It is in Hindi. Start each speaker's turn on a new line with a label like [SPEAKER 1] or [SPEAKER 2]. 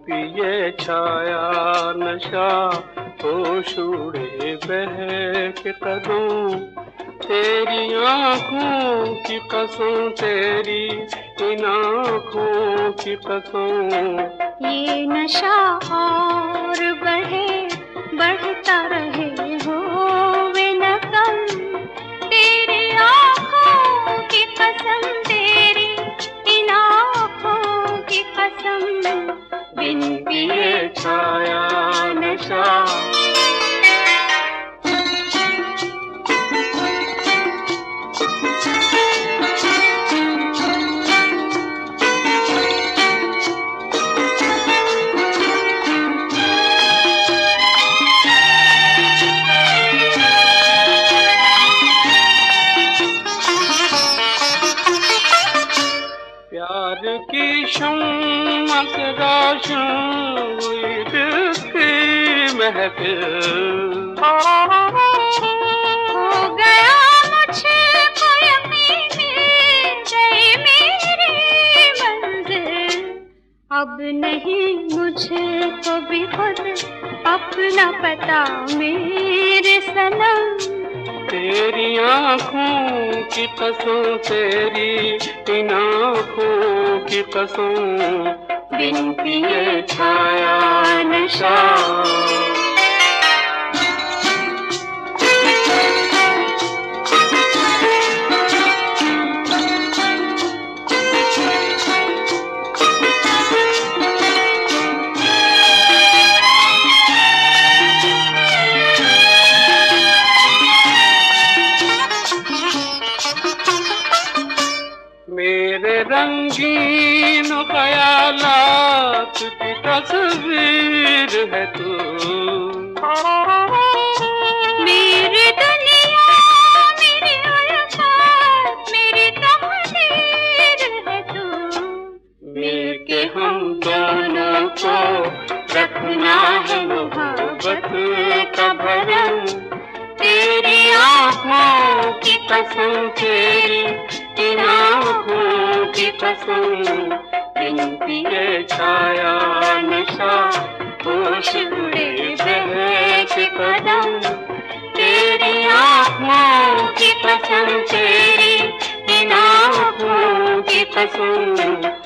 [SPEAKER 1] पिए छाया नशा, होश उड़े बहक कदम, तेरी आँखों की कसम, तेरी इन आँखों की कसम।
[SPEAKER 2] ये नशा और बढ़े, बढ़ता रहे, होवे न कम, तेरी आँखों की कसम, तेरी इन आँखों की कसम।
[SPEAKER 1] बिन पिए छाया नशा। प्यार की शम्मा से रोशन हुई दिल की महफिल,
[SPEAKER 2] हो गया मुझको यकीन, गई मेरी मंजिल। अब नहीं मुझे तो भी खुद अपना पता मेरे सनम।
[SPEAKER 1] तेरी आँखों की कसम, तेरी इन आँखों की कसम। बिन पिए छाया नशा। मेरे रंगीन ख्यालात की तस्वीर है तू,
[SPEAKER 2] मेरी दुनिया, मेरी उल्फत, मेरी तकदीर है तू।
[SPEAKER 1] मिलके हम दोनों को रखना है मोहब्बत का भरम। तेरी आँखों की कसम, तेरी इन आँखों की कसम। बिन पिए छाया नशा, होश उड़े बहक कदम, तेरी आँखों की कसम, तेरी इन आँखों की कसम।